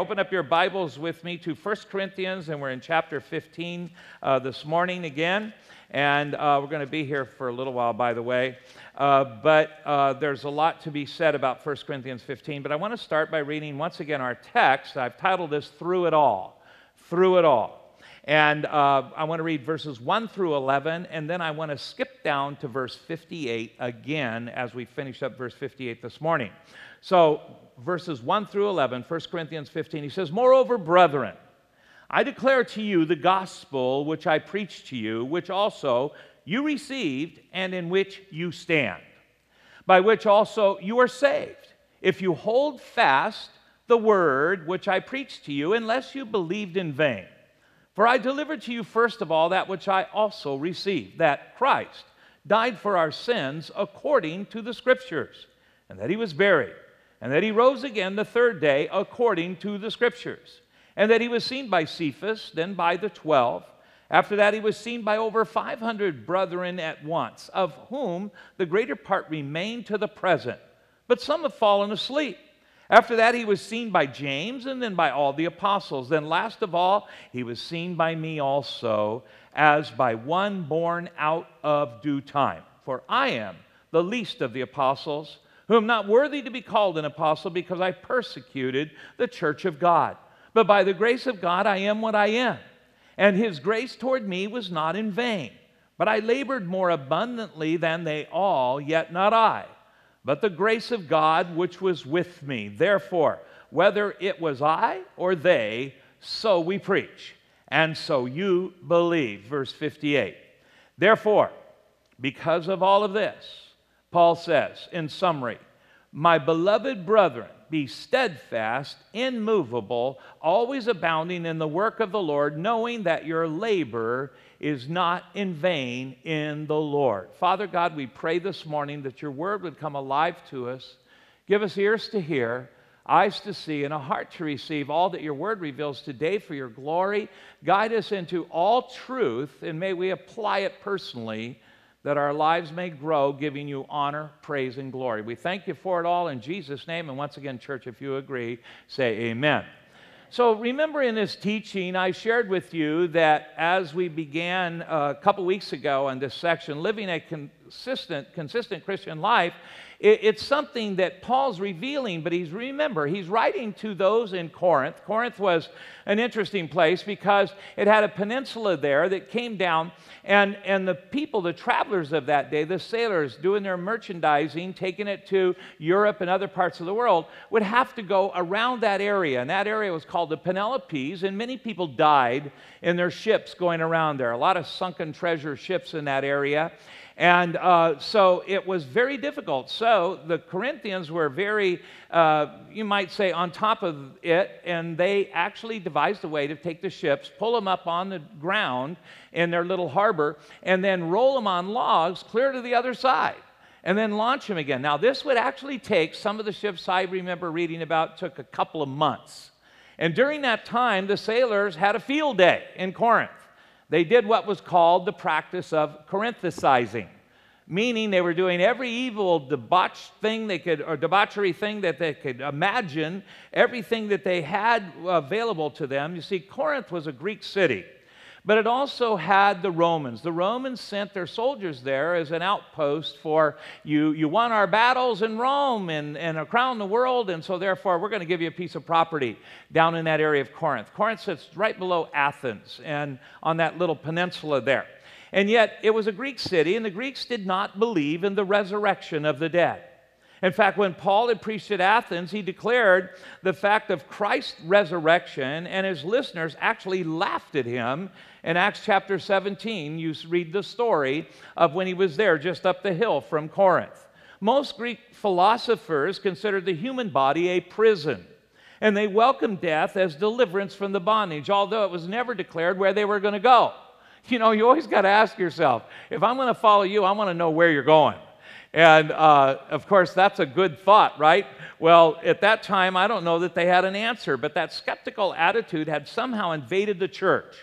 Open up your Bibles with me to 1 Corinthians, and we're in chapter 15 this morning again. And we're going to be here for a little while, by the way. But there's a lot to be said about 1 Corinthians 15. But I want to start by reading once again our text. I've titled this, Through It All. Through It All. And I want to read verses 1 through 11, and then I want to skip down to verse 58 again as we finish up verse 58 this morning. So, verses 1 through 11, 1 Corinthians 15, he says, "Moreover, brethren, I declare to you the gospel which I preached to you, which also you received and in which you stand, by which also you are saved, if you hold fast the word which I preached to you, unless you believed in vain. For I delivered to you first of all that which I also received, that Christ died for our sins according to the Scriptures, and that he was buried, and that he rose again the third day according to the Scriptures, and that he was seen by Cephas, then by the 12. After that he was seen by over 500 brethren at once, of whom the greater part remain to the present, but some have fallen asleep. After that he was seen by James, and then by all the apostles. Then last of all he was seen by me also, as by one born out of due time. For I am the least of the apostles, who am not worthy to be called an apostle, because I persecuted the church of God. But by the grace of God I am what I am. And his grace toward me was not in vain. But I labored more abundantly than they all, yet not I, but the grace of God which was with me. Therefore, whether it was I or they, so we preach, and so you believe." Verse 58. Therefore, because of all of this, Paul says, in summary, "My beloved brethren, be steadfast, immovable, always abounding in the work of the Lord, knowing that your labor is not in vain in the Lord." Father God, we pray this morning that your word would come alive to us. Give us ears to hear, eyes to see, and a heart to receive all that your word reveals today for your glory. Guide us into all truth, and may we apply it personally, that our lives may grow, giving you honor, praise, and glory. We thank you for it all in Jesus' name. And once again, church, if you agree, say amen. So remember, in this teaching, I shared with you that as we began a couple weeks ago in this section, living a consistent Christian life, it's something that Paul's revealing, but he's writing to those in Corinth. Corinth was an interesting place because it had a peninsula there that came down, and the people, the travelers of that day, the sailors doing their merchandising, taking it to Europe and other parts of the world, would have to go around that area, and that area was called the Penelope, and many people died in their ships going around there. A lot of sunken treasure ships in that area. And so it was very difficult. So the Corinthians were very, you might say, on top of it, and they actually devised a way to take the ships, pull them up on the ground in their little harbor, and then roll them on logs clear to the other side, and then launch them again. Now, this would actually take, some of the ships I remember reading about took a couple of months. And during that time, the sailors had a field day in Corinth. They did what was called the practice of Corinthicizing, meaning they were doing every evil debauchery thing that they could imagine, everything that they had available to them. You see, Corinth was a Greek city, but it also had the Romans. The Romans sent their soldiers there as an outpost for, you won our battles in Rome and around the world, and so therefore we're going to give you a piece of property down in that area of Corinth. Corinth sits right below Athens and on that little peninsula there. And yet it was a Greek city, and the Greeks did not believe in the resurrection of the dead. In fact, when Paul had preached at Athens, he declared the fact of Christ's resurrection, and his listeners actually laughed at him. In Acts chapter 17, you read the story of when he was there just up the hill from Corinth. Most Greek philosophers considered the human body a prison, and they welcomed death as deliverance from the bondage, although it was never declared where they were going to go. You know, you always got to ask yourself, if I'm going to follow you, I want to know where you're going. And, of course, that's a good thought, right? Well, at that time, I don't know that they had an answer, but that skeptical attitude had somehow invaded the church.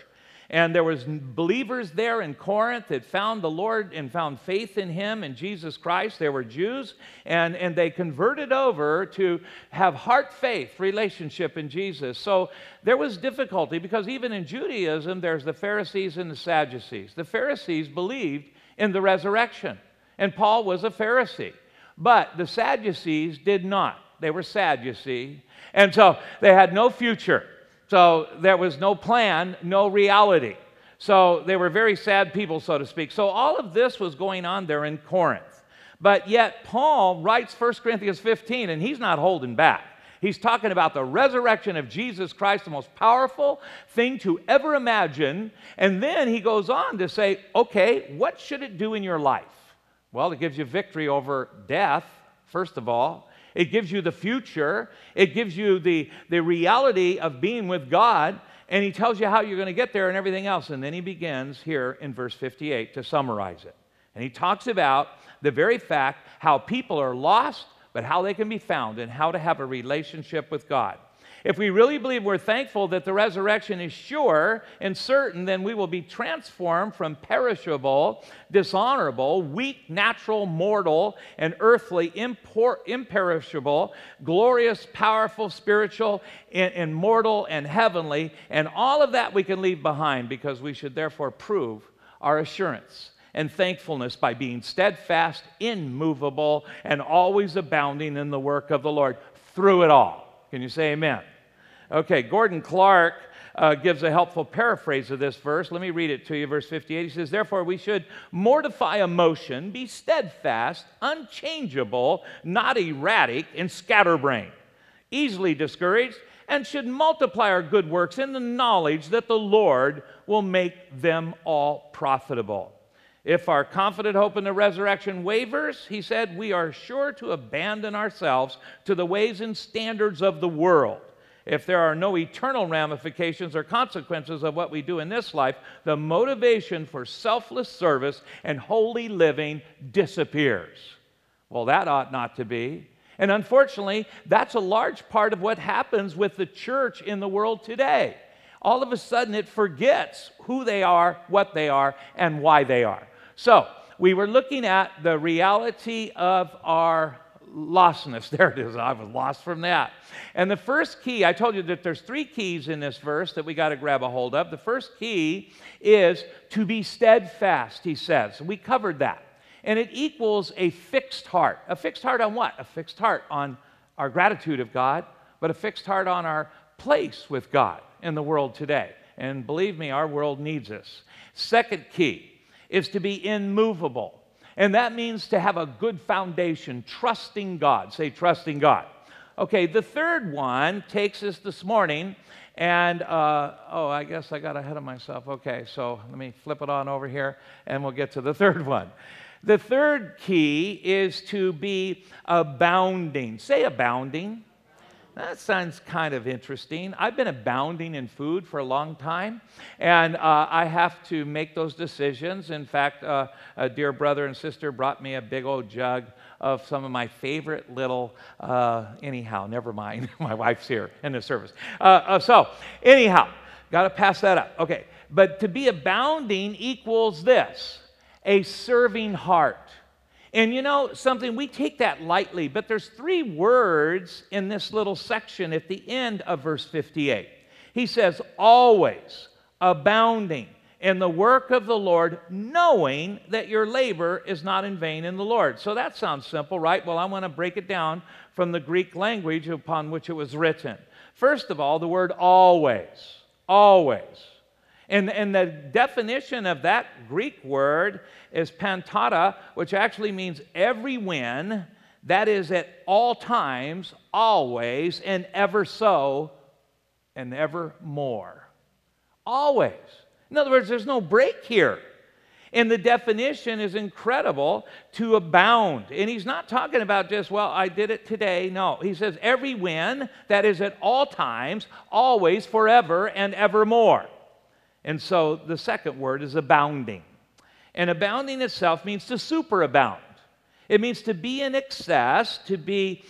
And there was believers there in Corinth that found the Lord and found faith in him and Jesus Christ. They were Jews, and they converted over to have heart faith relationship in Jesus. So there was difficulty because even in Judaism, there's the Pharisees and the Sadducees. The Pharisees believed in the resurrection, and Paul was a Pharisee. But the Sadducees did not. They were sad, you see. And so they had no future. So there was no plan, no reality. So they were very sad people, so to speak. So all of this was going on there in Corinth. But yet Paul writes 1 Corinthians 15, and he's not holding back. He's talking about the resurrection of Jesus Christ, the most powerful thing to ever imagine. And then he goes on to say, okay, what should it do in your life? Well, it gives you victory over death, first of all. It gives you the future. It gives you the reality of being with God. And he tells you how you're going to get there and everything else. And then he begins here in verse 58 to summarize it. And he talks about the very fact how people are lost, but how they can be found and how to have a relationship with God. If we really believe we're thankful that the resurrection is sure and certain, then we will be transformed from perishable, dishonorable, weak, natural, mortal, and earthly, imperishable, glorious, powerful, spiritual, immortal, and heavenly. And all of that we can leave behind because we should therefore prove our assurance and thankfulness by being steadfast, immovable, and always abounding in the work of the Lord through it all. Can you say amen? Okay, Gordon Clark gives a helpful paraphrase of this verse. Let me read it to you, verse 58. He says, therefore we should mortify emotion, be steadfast, unchangeable, not erratic, and scatterbrained, easily discouraged, and should multiply our good works in the knowledge that the Lord will make them all profitable. If our confident hope in the resurrection wavers, he said, we are sure to abandon ourselves to the ways and standards of the world. If there are no eternal ramifications or consequences of what we do in this life, the motivation for selfless service and holy living disappears. Well, that ought not to be. And unfortunately, that's a large part of what happens with the church in the world today. All of a sudden, it forgets who they are, what they are, and why they are. So, we were looking at the reality of our lostness. There it is. I was lost from that. And the first key, I told you that there's 3 keys in this verse that we got to grab a hold of. The first key is to be steadfast, he says. We covered that. And it equals a fixed heart. A fixed heart on what? A fixed heart on our gratitude of God, but a fixed heart on our place with God in the world today. And believe me, our world needs us. Second key is to be immovable. And that means to have a good foundation, trusting God. Say, trusting God. Okay, the third one takes us this morning, and, I guess I got ahead of myself. Okay, so let me flip it on over here, and we'll get to the third one. The third key is to be abounding. Say abounding. That sounds kind of interesting. I've been abounding in food for a long time, and I have to make those decisions. In fact, a dear brother and sister brought me a big old jug of some of my favorite little, anyhow, never mind. My wife's here in the service. Anyhow, got to pass that up. Okay, but to be abounding equals this, a serving heart. And you know something, we take that lightly, but there's 3 words in this little section at the end of verse 58. He says, always abounding in the work of the Lord, knowing that your labor is not in vain in the Lord. So that sounds simple, right? Well, I want to break it down from the Greek language upon which it was written. First of all, the word always, always. And the definition of that Greek word is pantata, which actually means every when, that is at all times, always, and ever so, and evermore. Always. In other words, there's no break here. And the definition is incredible, to abound. And he's not talking about just, well, I did it today. No, he says every when, that is at all times, always, forever, and evermore. And so the second word is abounding. And abounding itself means to superabound. It means to be in excess, to be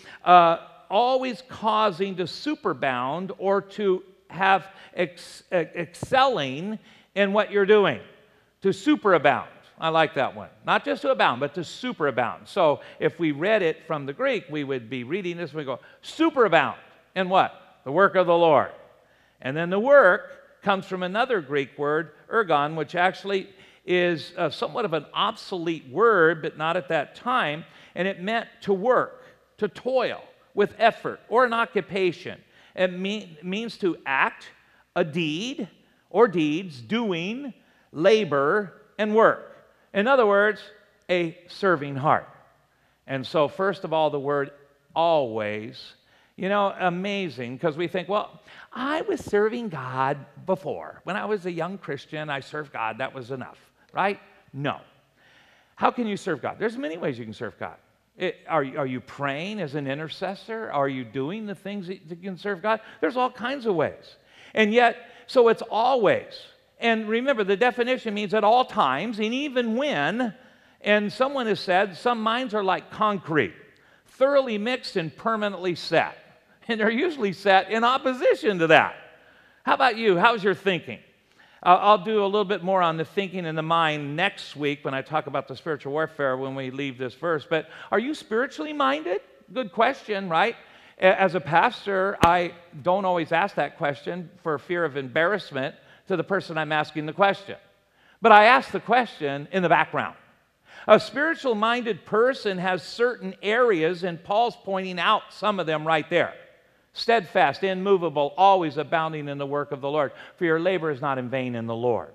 always causing to superabound or to have excelling in what you're doing. To superabound. I like that one. Not just to abound, but to superabound. So if we read it from the Greek, we would be reading this and we go, superabound in what? The work of the Lord. And then the work comes from another Greek word, ergon, which actually is somewhat of an obsolete word, but not at that time. And it meant to work, to toil with effort, or an occupation. It means to act a deed or deeds, doing, labor, and work. In other words, a serving heart. And so, first of all, the word always, amazing, because we think, well, I was serving God before. When I was a young Christian, I served God. That was enough, right? No. How can you serve God? There's many ways you can serve God. Are you praying as an intercessor? Are you doing the things that you can serve God? There's all kinds of ways. And yet, so it's always. And remember, the definition means at all times, and even when, and someone has said, some minds are like concrete, thoroughly mixed and permanently set. And they're usually set in opposition to that. How about you? How's your thinking? I'll do a little bit more on the thinking in the mind next week when I talk about the spiritual warfare when we leave this verse. But are you spiritually minded? Good question, right? As a pastor, I don't always ask that question for fear of embarrassment to the person I'm asking the question. But I ask the question in the background. A spiritual-minded person has certain areas, and Paul's pointing out some of them right there. Steadfast, immovable, always abounding in the work of the Lord, for your labor is not in vain in the Lord.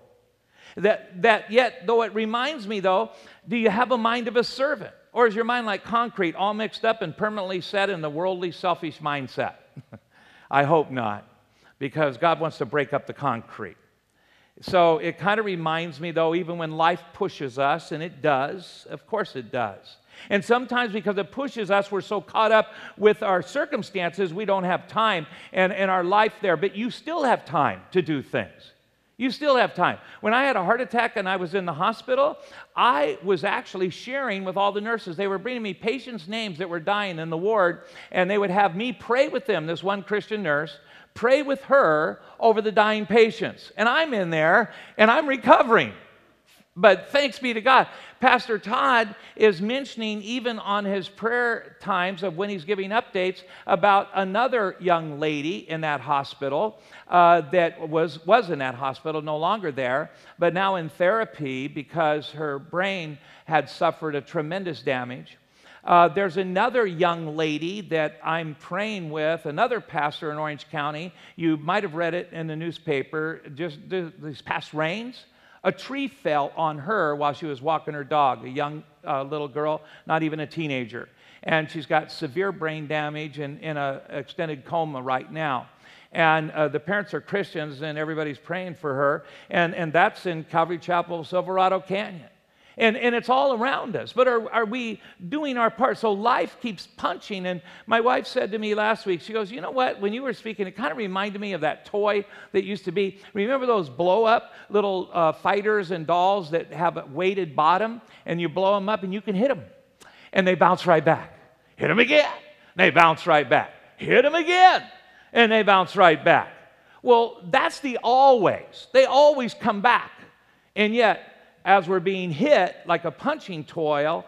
That yet, though it reminds me, though, do you have a mind of a servant? Or is your mind like concrete, all mixed up and permanently set in the worldly, selfish mindset? I hope not, because God wants to break up the concrete. So it kind of reminds me, though, even when life pushes us, and it does, of course it does. And sometimes because it pushes us, we're so caught up with our circumstances, we don't have time and our life there. But you still have time to do things. You still have time. When I had a heart attack and I was in the hospital, I was actually sharing with all the nurses. They were bringing me patients' names that were dying in the ward, and they would have me pray with them, this one Christian nurse, pray with her over the dying patients. And I'm in there, and I'm recovering. But thanks be to God. Pastor Todd is mentioning even on his prayer times of when he's giving updates about another young lady in that hospital that was in that hospital, no longer there, but now in therapy because her brain had suffered a tremendous damage. There's another young lady that I'm praying with, another pastor in Orange County. You might have read it in the newspaper, just these past rains. A tree fell on her while she was walking her dog, a young little girl, not even a teenager. And she's got severe brain damage and in an extended coma right now. And the parents are Christians, and everybody's praying for her. And that's in Calvary Chapel, Silverado Canyon. And it's all around us. But are we doing our part? So life keeps punching. And my wife said to me last week, she goes, you know what? When you were speaking, it kind of reminded me of that toy that used to be. Remember those blow-up little fighters and dolls that have a weighted bottom? And you blow them up and you can hit them. And they bounce right back. Hit them again. They bounce right back. Hit them again. And they bounce right back. Well, that's the always. They always come back. And yet, as we're being hit like a punching toy,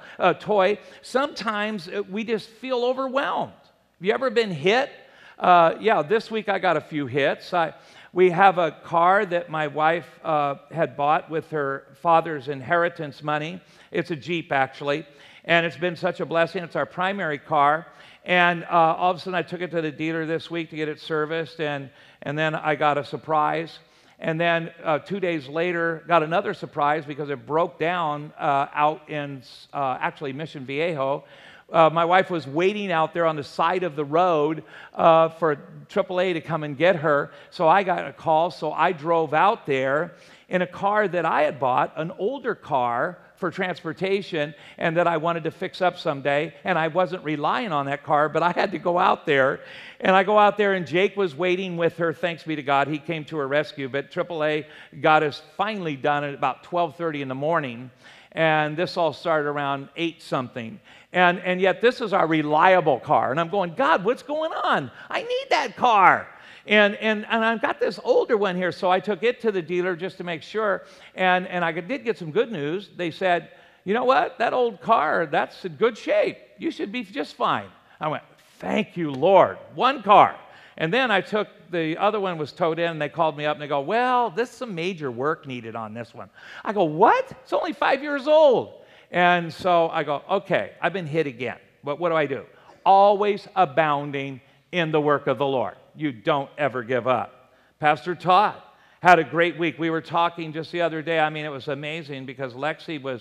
sometimes we just feel overwhelmed. Have you ever been hit? Yeah, this week I got a few hits. We have a car that my wife had bought with her father's inheritance money. It's a Jeep, actually, and it's been such a blessing. It's our primary car. And all of a sudden I took it to the dealer this week to get it serviced, and then I got a surprise. And then 2 days later, got another surprise because it broke down out in actually Mission Viejo. My wife was waiting out there on the side of the road for AAA to come and get her. So I got a call, so I drove out there in a car that I had bought, an older car for transportation, and that I wanted to fix up someday. And I wasn't relying on that car, but I had to go out there. And I go out there, and Jake was waiting with her. Thanks be to God, he came to her rescue. But AAA got us finally done at about 12:30 in the morning. And this all started around 8-something. And yet this is our reliable car. And I'm going, God, what's going on? I need that car. And I've got this older one here, so I took it to the dealer just to make sure, and I did get some good news. They said, you know what, that old car, that's in good shape. You should be just fine. I went, thank you, Lord, one car. And then I took, the other one was towed in, and they called me up, and they go, well, there's some major work needed on this one. I go, what? It's only 5 years old. And so I go, okay, I've been hit again. But what do? Always abounding in the work of the Lord. You don't ever give up. Pastor Todd had a great week. We were talking just the other day. I mean, it was amazing because Lexi was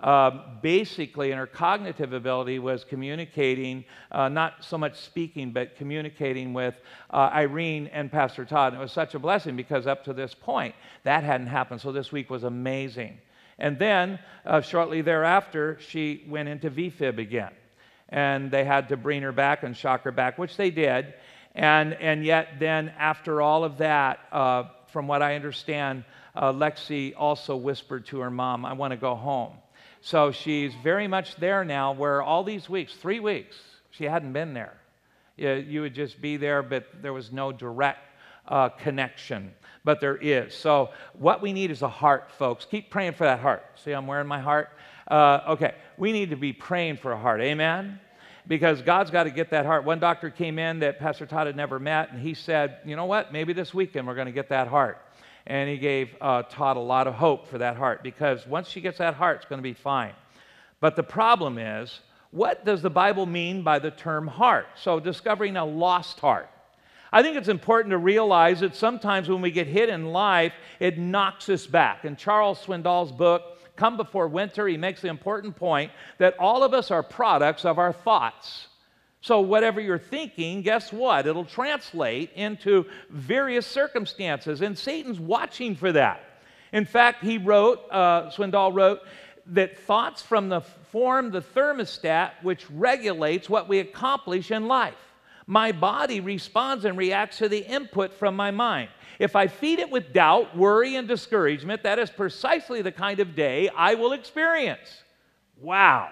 basically, in her cognitive ability, was communicating, not so much speaking, but communicating with Irene and Pastor Todd. And it was such a blessing because up to this point, that hadn't happened. So this week was amazing. And then, shortly thereafter, she went into VFib again. And they had to bring her back and shock her back, which they did. And yet then, after all of that, from what I understand, Lexi also whispered to her mom, I want to go home. So she's very much there now, where all these weeks, 3 weeks, she hadn't been there. You would just be there, but there was no direct connection. But there is. So what we need is a heart, folks. Keep praying for that heart. See, I'm wearing my heart. Okay, we need to be praying for a heart. Amen? Because God's got to get that heart. One doctor came in that Pastor Todd had never met, and he said, you know what, maybe this weekend we're going to get that heart. And he gave Todd a lot of hope for that heart, because once she gets that heart, it's going to be fine. But the problem is, what does the Bible mean by the term heart? So discovering a lost heart. I think it's important to realize that sometimes when we get hit in life, it knocks us back. In Charles Swindoll's book, Come Before Winter, he makes the important point that all of us are products of our thoughts. So whatever you're thinking, guess what? It'll translate into various circumstances, and Satan's watching for that. In fact, Swindoll wrote, that thoughts form the thermostat which regulates what we accomplish in life. My body responds and reacts to the input from my mind. If I feed it with doubt, worry, and discouragement, that is precisely the kind of day I will experience. Wow.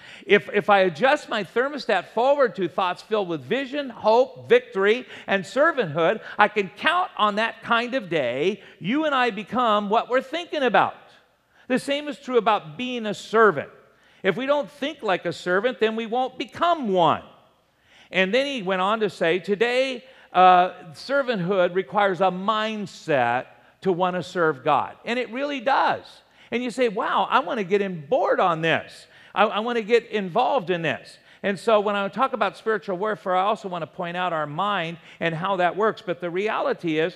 If I adjust my thermostat forward to thoughts filled with vision, hope, victory, and servanthood, I can count on that kind of day. You and I become what we're thinking about. The same is true about being a servant. If we don't think like a servant, then we won't become one. And then he went on to say, today, servanthood requires a mindset to want to serve God. And it really does. And you say, wow, I want to get on board on this. I want to get involved in this. And so when I talk about spiritual warfare, I also want to point out our mind and how that works. But the reality is,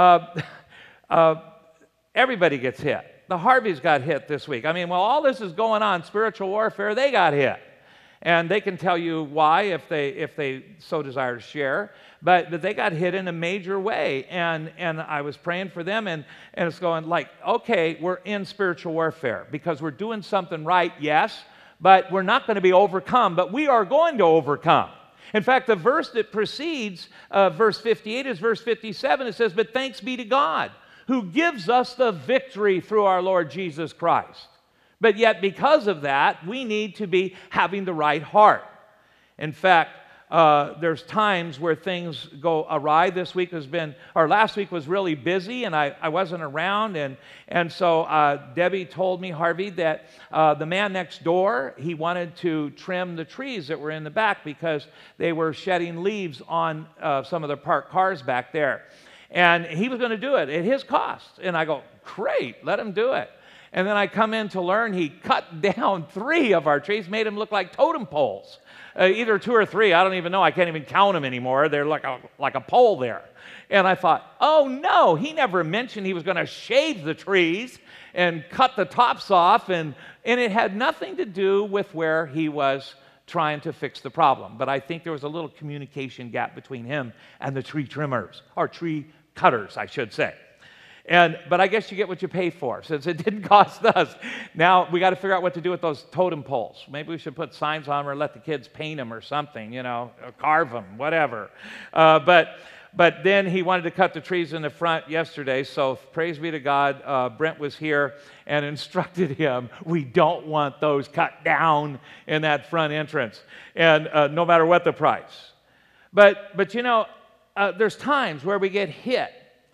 everybody gets hit. The Harveys got hit this week. I mean, while all this is going on, spiritual warfare, they got hit. And they can tell you why if they so desire to share. But they got hit in a major way. And I was praying for them, and it's going like, okay, we're in spiritual warfare because we're doing something right, yes, but we're not going to be overcome, but we are going to overcome. In fact, the verse that precedes verse 58 is verse 57. It says, but thanks be to God who gives us the victory through our Lord Jesus Christ. But yet, because of that, we need to be having the right heart. In fact, there's times where things go awry. Last week was really busy, and I wasn't around. And so Debbie told me, Harvey, that the man next door, he wanted to trim the trees that were in the back because they were shedding leaves on some of the parked cars back there. And he was going to do it at his cost. And I go, great, let him do it. And then I come in to learn he cut down 3 of our trees, made them look like totem poles. Either 2 or 3, I don't even know. I can't even count them anymore. They're like a pole there. And I thought, oh no, he never mentioned he was going to shave the trees and cut the tops off. And it had nothing to do with where he was trying to fix the problem. But I think there was a little communication gap between him and the tree trimmers, or tree cutters, I should say. But I guess you get what you pay for, since it didn't cost us. Now we got to figure out what to do with those totem poles. Maybe we should put signs on them, or let the kids paint them or something, or carve them, whatever. But then he wanted to cut the trees in the front yesterday, so praise be to God, Brent was here and instructed him, we don't want those cut down in that front entrance, and no matter what the price. But there's times where we get hit.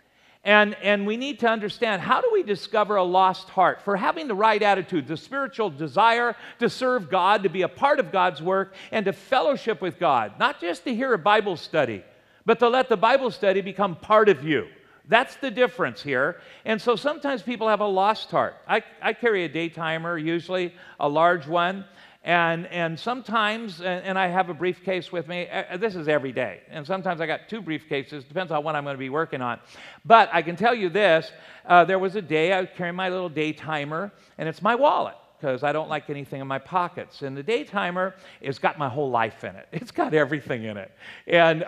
And we need to understand, how do we discover a lost heart? For having the right attitude, the spiritual desire to serve God, to be a part of God's work, and to fellowship with God. Not just to hear a Bible study, but to let the Bible study become part of you. That's the difference here. And so sometimes people have a lost heart. I carry a day timer, usually a large one. And sometimes, and I have a briefcase with me, this is every day. And sometimes I got 2 briefcases, depends on what I'm going to be working on. But I can tell you this, there was a day I was carrying my little day timer, and it's my wallet, because I don't like anything in my pockets. And the day timer has got my whole life in it. It's got everything in it. And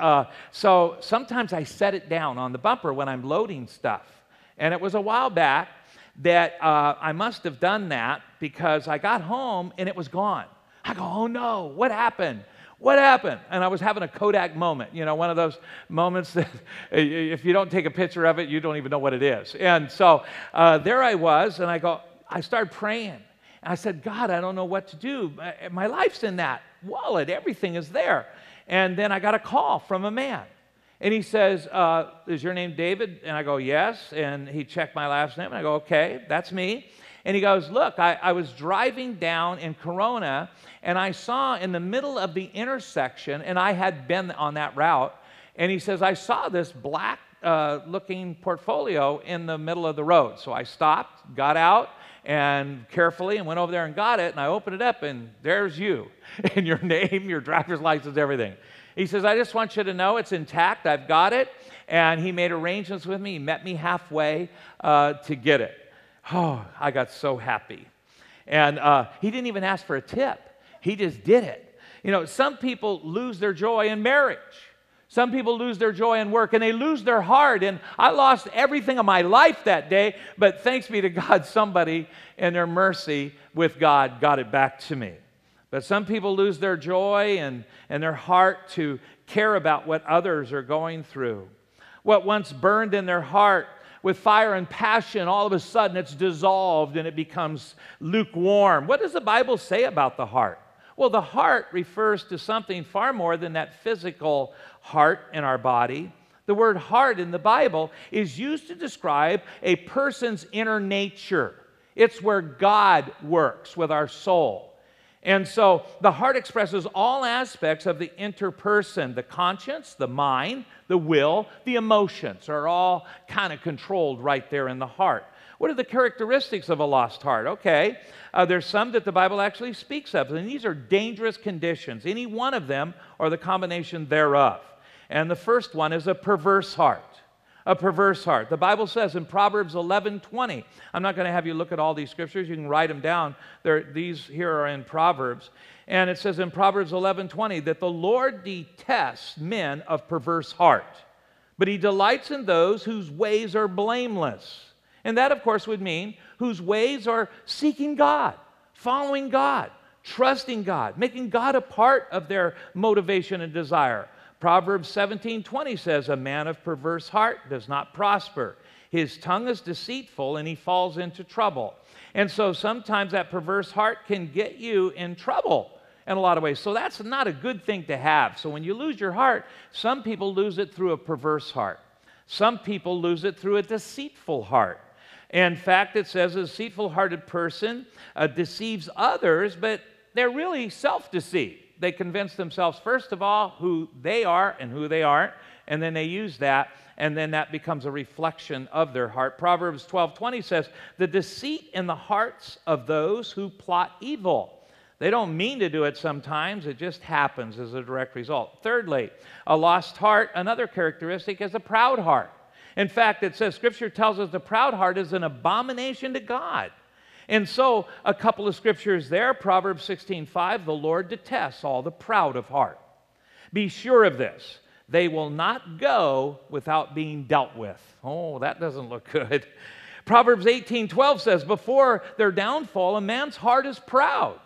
so sometimes I set it down on the bumper when I'm loading stuff. And it was a while back that I must have done that, because I got home and it was gone. I go, oh no, what happened? What happened? And I was having a Kodak moment, you know, one of those moments that if you don't take a picture of it, you don't even know what it is. And so there I was, and I started praying. And I said, God, I don't know what to do. My life's in that wallet. Everything is there. And then I got a call from a man. And he says, is your name David? And I go, yes. And he checked my last name. And I go, okay, that's me. And he goes, look, I was driving down in Corona, and I saw in the middle of the intersection, and I had been on that route, and he says, I saw this black looking portfolio in the middle of the road. So I stopped, got out, and carefully, and went over there and got it, and I opened it up, and there's you, and your name, your driver's license, everything. He says, I just want you to know it's intact, I've got it, and he made arrangements with me. He met me halfway to get it. Oh, I got so happy. And he didn't even ask for a tip. He just did it. You know, some people lose their joy in marriage. Some people lose their joy in work, and they lose their heart. And I lost everything of my life that day, but thanks be to God, somebody in their mercy with God got it back to me. But some people lose their joy and their heart to care about what others are going through. What once burned in their heart with fire and passion, all of a sudden it's dissolved and it becomes lukewarm. What does the Bible say about the heart? Well, the heart refers to something far more than that physical heart in our body. The word heart in the Bible is used to describe a person's inner nature. It's where God works with our soul. And so the heart expresses all aspects of the interperson. The conscience, the mind, the will, the emotions are all kind of controlled right there in the heart. What are the characteristics of a lost heart? Okay, there's some that the Bible actually speaks of, and these are dangerous conditions. Any one of them or the combination thereof. And the first one is a perverse heart. A perverse heart. The Bible says in Proverbs 11:20, I'm not going to have you look at all these scriptures, you can write them down. These here are in Proverbs. And it says in Proverbs 11:20 that the Lord detests men of perverse heart, but he delights in those whose ways are blameless. And that, of course, would mean whose ways are seeking God, following God, trusting God, making God a part of their motivation and desire. Proverbs 17:20 says, a man of perverse heart does not prosper. His tongue is deceitful, and he falls into trouble. And so sometimes that perverse heart can get you in trouble in a lot of ways. So that's not a good thing to have. So when you lose your heart, some people lose it through a perverse heart. Some people lose it through a deceitful heart. In fact, it says a deceitful-hearted person deceives others, but they're really self-deceived. They convince themselves, first of all, who they are and who they aren't, and then they use that, and then that becomes a reflection of their heart. Proverbs 12:20 says, the deceit in the hearts of those who plot evil. They don't mean to do it sometimes, it just happens as a direct result. Thirdly, a lost heart, another characteristic is a proud heart. In fact, it says, Scripture tells us the proud heart is an abomination to God. And so, a couple of scriptures there, Proverbs 16:5, the Lord detests all the proud of heart. Be sure of this, they will not go without being dealt with. Oh, that doesn't look good. Proverbs 18:12 says, before their downfall, a man's heart is proud.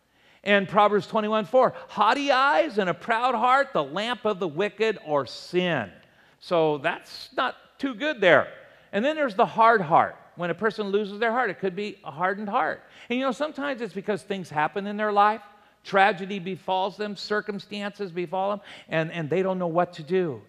And Proverbs 21:4, haughty eyes and a proud heart, the lamp of the wicked or sin. So that's not too good there. And then there's the hard heart. When a person loses their heart, it could be a hardened heart. And you know, sometimes it's because things happen in their life. Tragedy befalls them, circumstances befall them, and they don't know what to do.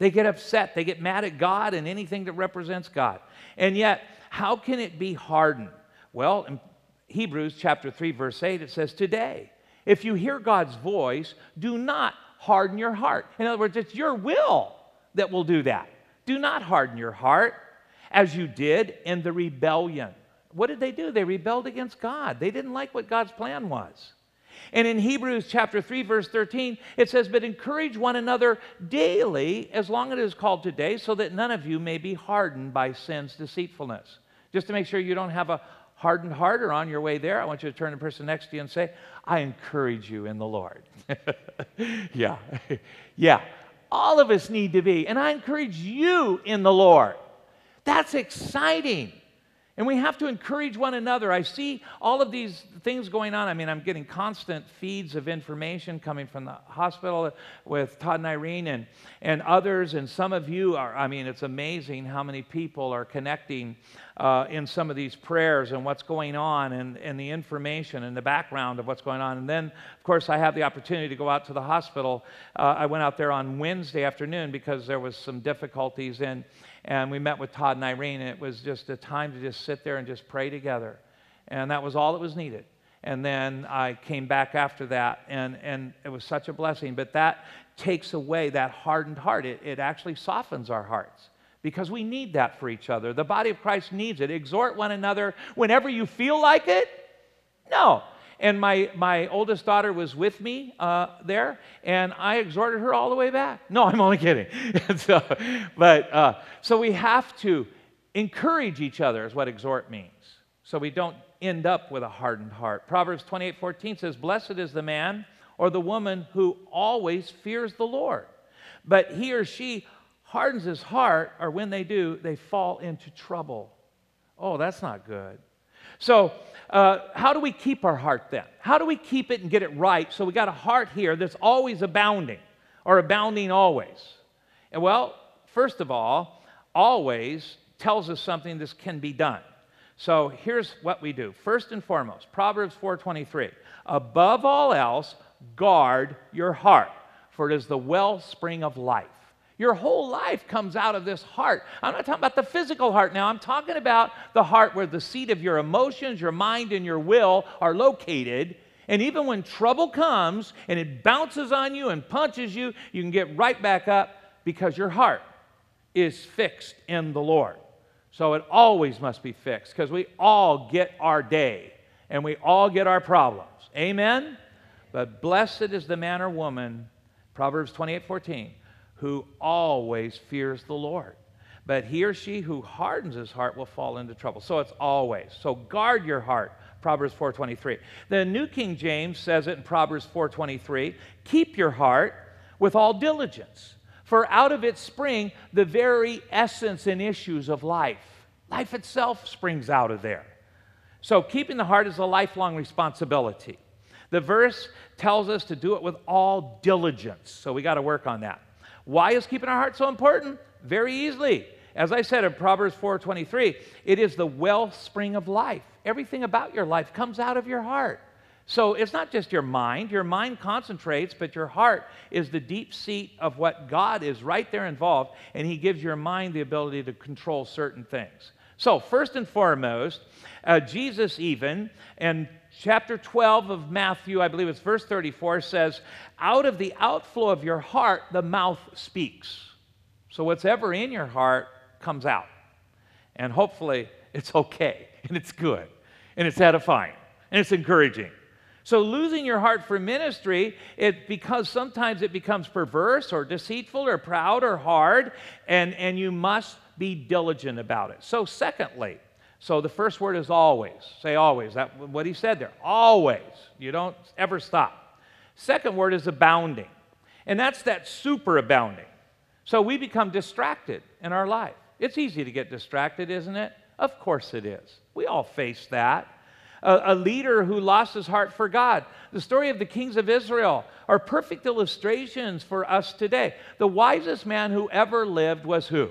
They get upset. They get mad at God and anything that represents God. And yet, how can it be hardened? Well, in Hebrews chapter 3, verse 8, it says, today, if you hear God's voice, do not harden your heart. In other words, it's your will that will do that. Do not harden your heart as you did in the rebellion. What did they do? They rebelled against God. They didn't like what God's plan was. And in Hebrews chapter 3, verse 13, it says, but encourage one another daily, as long as it is called today, so that none of you may be hardened by sin's deceitfulness. Just to make sure you don't have a hardened heart, or on your way there, I want you to turn to the person next to you and say, I encourage you in the Lord. Yeah. Yeah. All of us need to be. And I encourage you in the Lord. That's exciting. And we have to encourage one another. I see all of these things going on. I mean, I'm getting constant feeds of information coming from the hospital with Todd and Irene and others. And some of you are, I mean, it's amazing how many people are connecting in some of these prayers and what's going on and the information and the background of what's going on. And then, of course, I have the opportunity to go out to the hospital. I went out there on Wednesday afternoon because there was some difficulties and we met with Todd and Irene, and it was just a time to just sit there and just pray together. And that was all that was needed. And then I came back after that, and it was such a blessing. But that takes away that hardened heart. It actually softens our hearts because we need that for each other. The body of Christ needs it. Exhort one another whenever you feel like it. No. And my oldest daughter was with me there, and I exhorted her all the way back. No, I'm only kidding. So we have to encourage each other is what exhort means, so we don't end up with a hardened heart. Proverbs 28:14 says, blessed is the man or the woman who always fears the Lord, but he or she hardens his heart, or when they do, they fall into trouble. Oh, that's not good. So how do we keep our heart then? How do we keep it and get it right so we got a heart here that's always abounding, or abounding always? And well, first of all, always tells us something this can be done. So here's what we do. First and foremost, Proverbs 4:23, above all else, guard your heart, for it is the wellspring of life. Your whole life comes out of this heart. I'm not talking about the physical heart now. I'm talking about the heart where the seat of your emotions, your mind, and your will are located. And even when trouble comes and it bounces on you and punches you, you can get right back up because your heart is fixed in the Lord. So it always must be fixed, because we all get our day and we all get our problems. Amen? But blessed is the man or woman, Proverbs 28:14, who always fears the Lord. But he or she who hardens his heart will fall into trouble. So it's always. So guard your heart, Proverbs 4:23. The New King James says it in Proverbs 4:23, keep your heart with all diligence, for out of it spring the very essence and issues of life. Life itself springs out of there. So keeping the heart is a lifelong responsibility. The verse tells us to do it with all diligence. So we got to work on that. Why is keeping our heart so important? Very easily. As I said in Proverbs 4:23, it is the wellspring of life. Everything about your life comes out of your heart. So it's not just your mind. Your mind concentrates, but your heart is the deep seat of what God is right there involved, and he gives your mind the ability to control certain things. So first and foremost, Jesus even, in chapter 12 of Matthew, I believe it's verse 34, says, out of the outflow of your heart, the mouth speaks. So what's ever in your heart comes out. And hopefully it's okay, and it's good, and it's edifying, and it's encouraging. So losing your heart for ministry, because sometimes it becomes perverse or deceitful or proud or hard, and you must be diligent about it. So secondly, so the first word is always. Say always. That's what he said there. Always. You don't ever stop. Second word is abounding. And that's that superabounding. So we become distracted in our life. It's easy to get distracted, isn't it? Of course it is. We all face that. A leader who lost his heart for God. The story of the kings of Israel are perfect illustrations for us today. The wisest man who ever lived was who?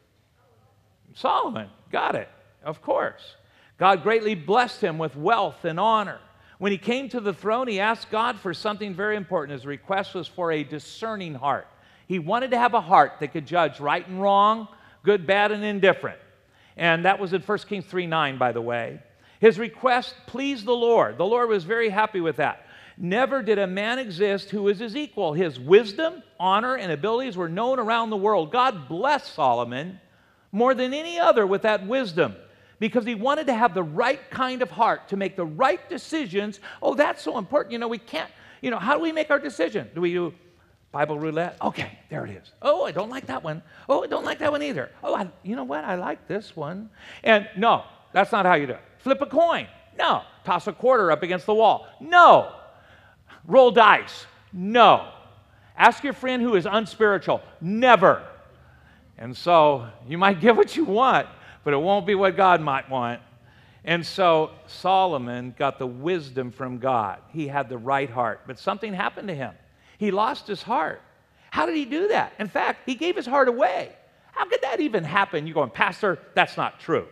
Solomon. Got it. Of course. God greatly blessed him with wealth and honor. When he came to the throne, he asked God for something very important. His request was for a discerning heart. He wanted to have a heart that could judge right and wrong, good, bad, and indifferent. And that was in 1 Kings 3:9, by the way. His request pleased the Lord. The Lord was very happy with that. Never did a man exist who was his equal. His wisdom, honor, and abilities were known around the world. God blessed Solomon more than any other with that wisdom because he wanted to have the right kind of heart to make the right decisions. Oh, that's so important. You know, we can't, how do we make our decision? Do we do Bible roulette? Okay, there it is. Oh, I don't like that one. Oh, I don't like that one either. Oh, you know what? I like this one. And no, that's not how you do it. Flip a coin. No. Toss a quarter up against the wall. No. Roll dice. No. Ask your friend who is unspiritual. Never. And so you might get what you want, but it won't be what God might want. And so Solomon got the wisdom from God. He had the right heart, but something happened to him. He lost his heart. How did he do that? In fact, he gave his heart away. How could that even happen? You're going, Pastor, that's not true.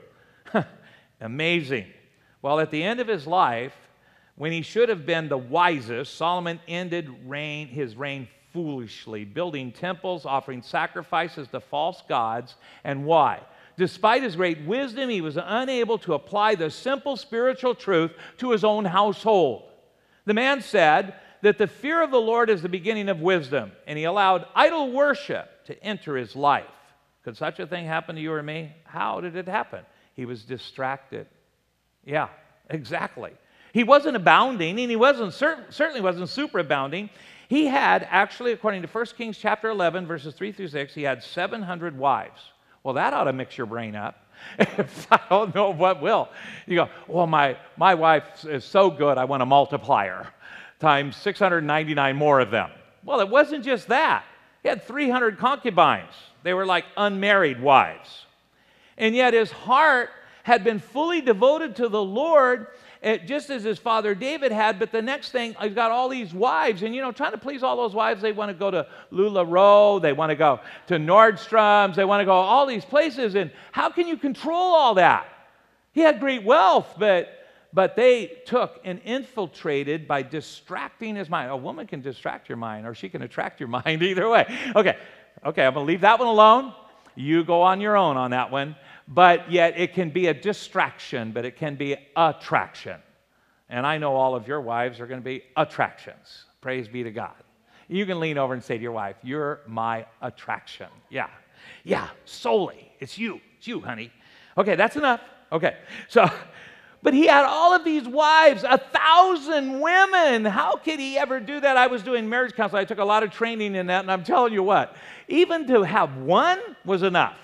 Amazing. Well, at the end of his life, when he should have been the wisest, Solomon ended his reign foolishly, building temples, offering sacrifices to false gods. And why? Despite his great wisdom, he was unable to apply the simple spiritual truth to his own household. The man said that the fear of the Lord is the beginning of wisdom, and he allowed idol worship to enter his life. Could such a thing happen to you or me? How did it happen? He was distracted. Yeah, exactly. He wasn't abounding, and he certainly wasn't superabounding. He had, actually, according to 1 Kings chapter 11, verses 3 through 6, he had 700 wives. Well, that ought to mix your brain up. If I don't know what will. You go, well, my wife is so good, I want to multiply her times 699 more of them. Well, it wasn't just that. He had 300 concubines. They were like unmarried wives. And yet his heart had been fully devoted to the Lord, just as his father David had. But the next thing, he's got all these wives. And, trying to please all those wives, they want to go to LuLaRoe. They want to go to Nordstrom's. They want to go all these places. And how can you control all that? He had great wealth, but they took and infiltrated by distracting his mind. A woman can distract your mind, or she can attract your mind either way. Okay, I'm going to leave that one alone. You go on your own on that one. But yet it can be a distraction, but it can be attraction. And I know all of your wives are going to be attractions. Praise be to God. You can lean over and say to your wife, you're my attraction. Yeah, solely. It's you, honey. Okay, that's enough. Okay, so, but he had all of these wives, 1,000 women. How could he ever do that? I was doing marriage counseling. I took a lot of training in that, and I'm telling you what, even to have one was enough.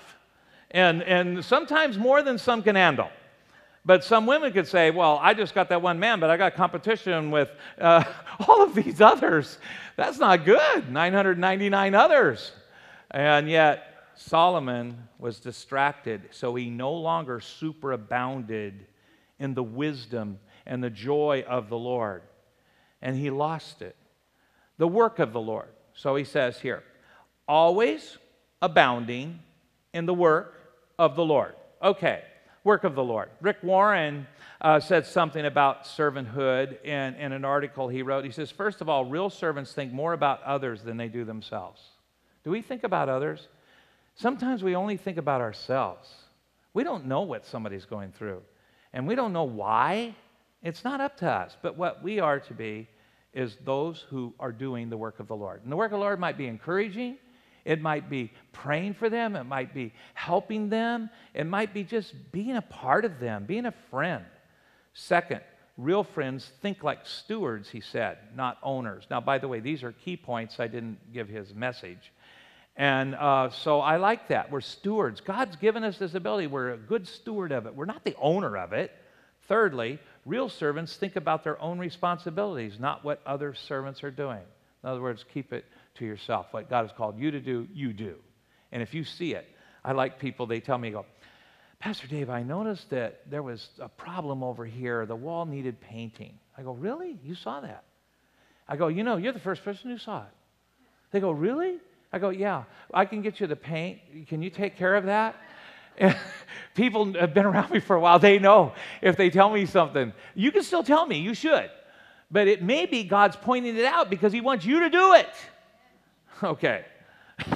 And sometimes more than some can handle. But some women could say, well, I just got that one man, but I got competition with all of these others. That's not good, 999 others. And yet Solomon was distracted, so he no longer superabounded in the wisdom and the joy of the Lord. And he lost it. The work of the Lord. So he says here, always abounding in the work of the Lord. Okay, work of the Lord. Rick Warren said something about servanthood in an article he wrote. He says, first of all, real servants think more about others than they do themselves. Do we think about others? Sometimes we only think about ourselves. We don't know what somebody's going through, and we don't know why. It's not up to us, but what we are to be is those who are doing the work of the Lord. And the work of the Lord might be encouraging. It might be praying for them. It might be helping them. It might be just being a part of them, being a friend. Second, real friends think like stewards, he said, not owners. Now, by the way, these are key points. I didn't give his message. And so I like that. We're stewards. God's given us this ability. We're a good steward of it. We're not the owner of it. Thirdly, real servants think about their own responsibilities, not what other servants are doing. In other words, keep it to yourself. What God has called you to do, you do. And if you see it, I like people, they tell me, Pastor Dave, I noticed that there was a problem over here. The wall needed painting. I go, really? You saw that? I go, you're the first person who saw it. They go, really? I go, yeah. I can get you the paint. Can you take care of that? And people have been around me for a while. They know if they tell me something. You can still tell me. You should. But it may be God's pointing it out because he wants you to do it. Okay.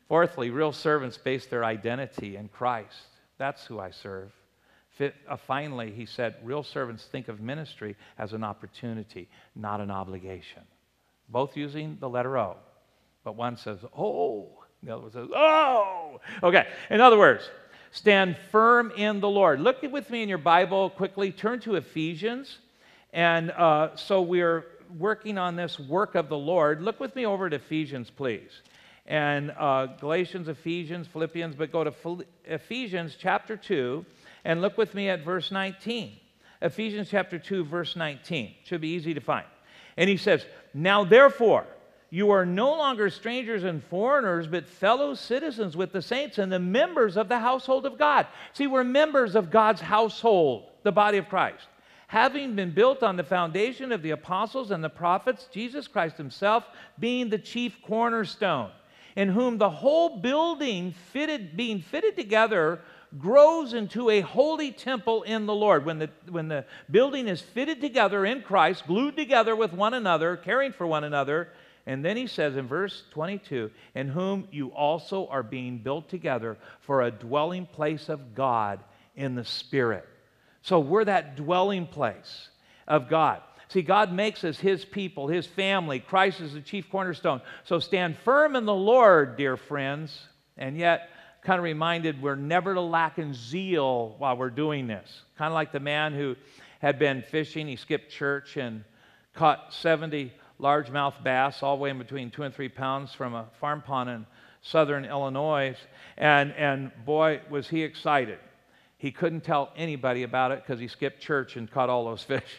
Fourthly, real servants base their identity in Christ. That's who I serve. Finally, he said, real servants think of ministry as an opportunity, not an obligation. Both using the letter O. But one says, oh. The other one says, oh. Okay, in other words, stand firm in the Lord. Look with me in your Bible quickly. Turn to Ephesians. And so we're working on this work of the Lord. Look with me over at Ephesians, please. And Galatians, Ephesians, Philippians, but go to Ephesians chapter 2 and look with me at verse 19. Ephesians chapter 2, verse 19. Should be easy to find. And he says, now therefore, you are no longer strangers and foreigners, but fellow citizens with the saints and the members of the household of God. See, we're members of God's household, the body of Christ. Having been built on the foundation of the apostles and the prophets, Jesus Christ himself being the chief cornerstone, in whom the whole building being fitted together grows into a holy temple in the Lord. When the building is fitted together in Christ, glued together with one another, caring for one another, and then he says in verse 22, in whom you also are being built together for a dwelling place of God in the Spirit. So we're that dwelling place of God. See, God makes us his people, his family. Christ is the chief cornerstone. So stand firm in the Lord, dear friends. And yet, kind of reminded we're never to lack in zeal while we're doing this. Kind of like the man who had been fishing. He skipped church and caught 70 largemouth bass, all weighing between 2 and 3 pounds, from a farm pond in southern Illinois. And boy, was he excited. He couldn't tell anybody about it because he skipped church and caught all those fish.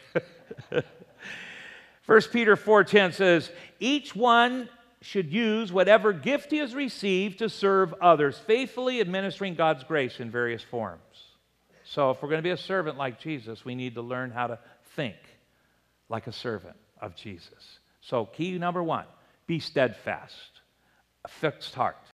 1 Peter 4:10 says, each one should use whatever gift he has received to serve others, faithfully administering God's grace in various forms. So if we're going to be a servant like Jesus, we need to learn how to think like a servant of Jesus. So key number one, be steadfast, a fixed heart.